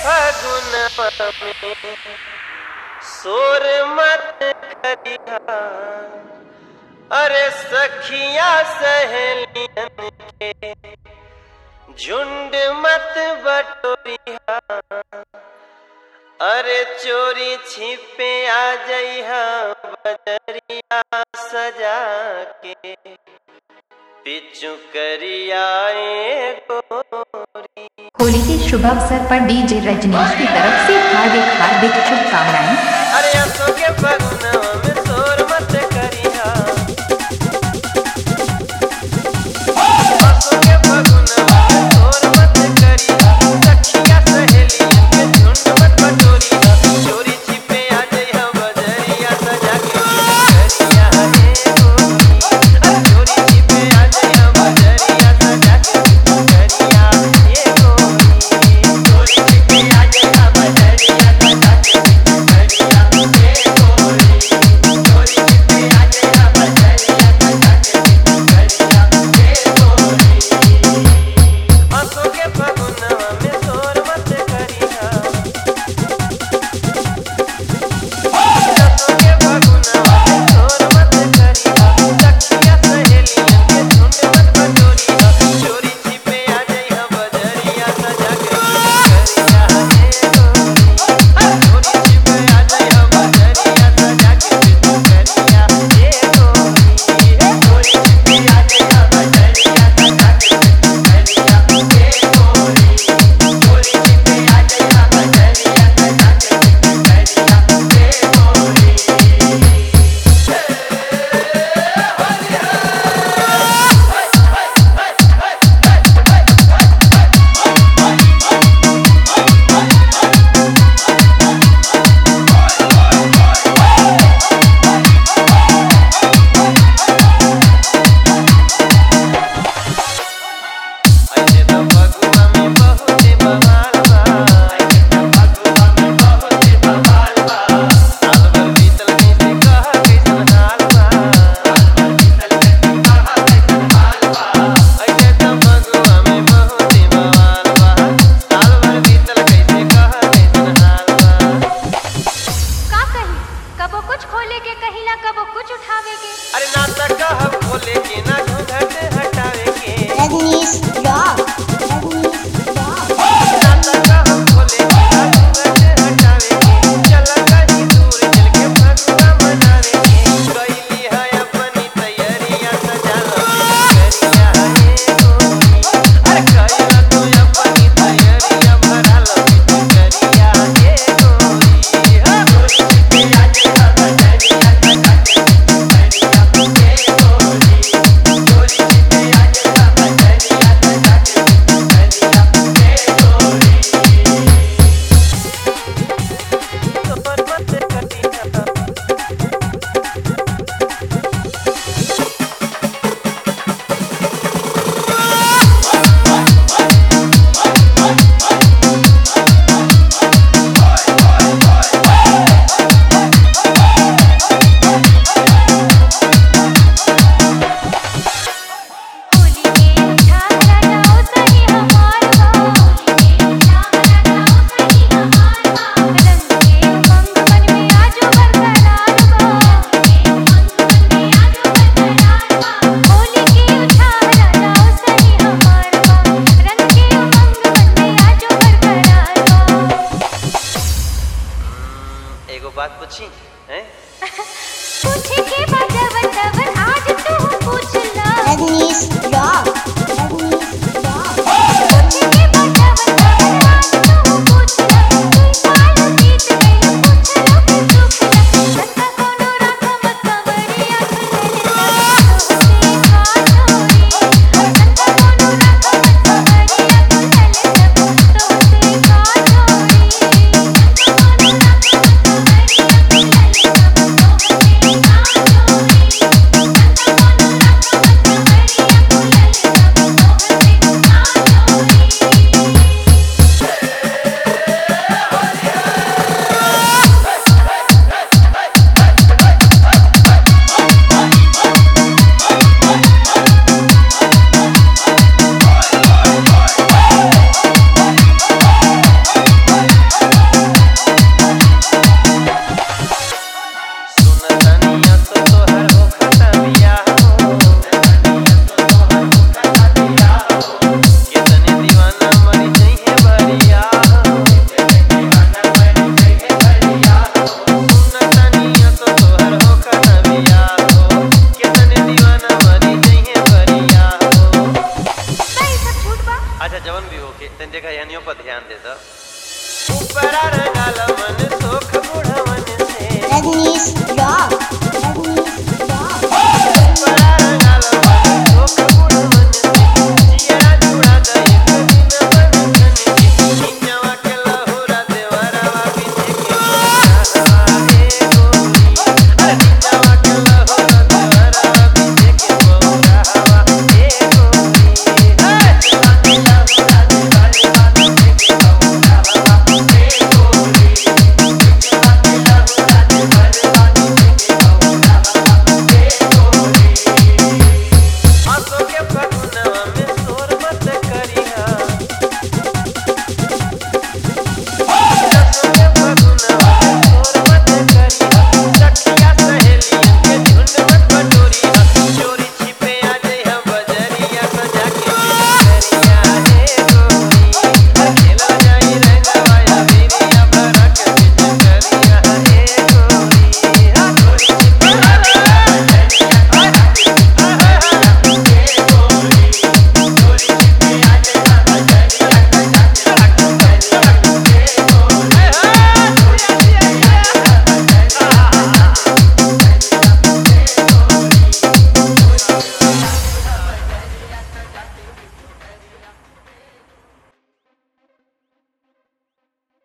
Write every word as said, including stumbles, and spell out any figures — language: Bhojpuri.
फगुनवा में शोर मत करिहा, अरे सखिया सहेलियन के झुंड मत बटोरिहा, अरे चोरी छिपे आ जइहा बजरिया सजा के पिचु करियाए गोरी। होली के शुभ अवसर पर डीजे रजनीश की तरफ से हार्दिक हार्दिक शुभकामनाएं। अरे असो के फगुनवा में शोर मत करिहा, असो के फगुनवा में शोर मत करिहा, सखिया सहेलियन के झुंड मत बटोरिहा, चोरी छिपे आ जइहा बजरिया सजा के करिया हे गोरी। अरे चोरी छिपे आ जइहा बजरिया सजा के करिया हे गोरी। चोरी छिपे आ जइहा बजरिया सजा के करिया हे गोरी। चोरी छिपे आ जइहा बजरिया सजा के करिया हे गोरी। असो के फगुनवा में शोर मत करिहा, असो के फगुनवा में शोर मत करिहा, सखिया सहेलियन के झुंड मत बटोरिहा, चोरी छिपे आ जइहा बजरिया सजा के करिया हे गोरी। अरे चोरी छिपे आ जइहा बजरिया सजा के करिया हे गोरी। चोरी छिपे आ जइहा बजरिया सजा के करिया हे गोरी। चोरी छिपे आ जइहा बजरिया सजा ऐसे तो फगुआ में बहुते बवाल बा, ऐसे तो फगुआ में बहुते बवाल बा, साल भर बीतल कैसे कहा कैसन हाल बा, साल भर बीतल कैसे कहा कैसन हाल बा। ऐसे तो फगुआ में बहुते बवाल बा, साल भर बीतल कैसे कहा कैसन हाल बा। का कही कबो कुछ खोले के कहिला कबो कुछ उठावे के। अरे ना त कहब खोले के ना घूंघट हटावे के, रजनीश रॉक रजनीश रॉक ना त कहब खोले के ना घूंघट हटावे के, चल कहीं दूर चल के फगुआ मनावे के, कैली है अपनी तैयारियां सजा लो करिया हे गोरी। अरे कैला तू अपनी तैयारियां भरा लो करिया हे गोरी। चोरी छिपे आ जइहा बजरिया सजा के करिया हे गोरी। चोरी छिपे आ जइहा बजरिया सजा के करिया हे गोरी। शोर मत करिहा, होली के उछाला जाओ सही हमार बा, होली के उछाला जाओ सही हमार बा, रंग के उमंग मन में आजो बरकरार बा, रंग के उमंग मन में आजो बरकरार बा। होली के उछाला जाओ सही हमार बा, रंग के उमंग मन में आजो बरकरार बा। एगो बात पूछी हैं? पूछे के बजवन तवन आज तू पूछला, रजनीश रॉक रजनीश रॉक पूछे के बजवन तवन आज तू पूछला, तू साल बीत गइल पूछलो के सुखला, सत्ता कोनो राखम कवरिया खुलले तोहसे का छोरी। सत्ता कोनो राखम कवरिया खुलले तोहसे का छोरी। सत्ता कोनो राखम कवरिया खुलले तोहसे का छोरी। होके तन देखा यानियों पर ध्यान दे दो ऊपर रंगाला मन सोख बुढ़वन से Rajnish Rock.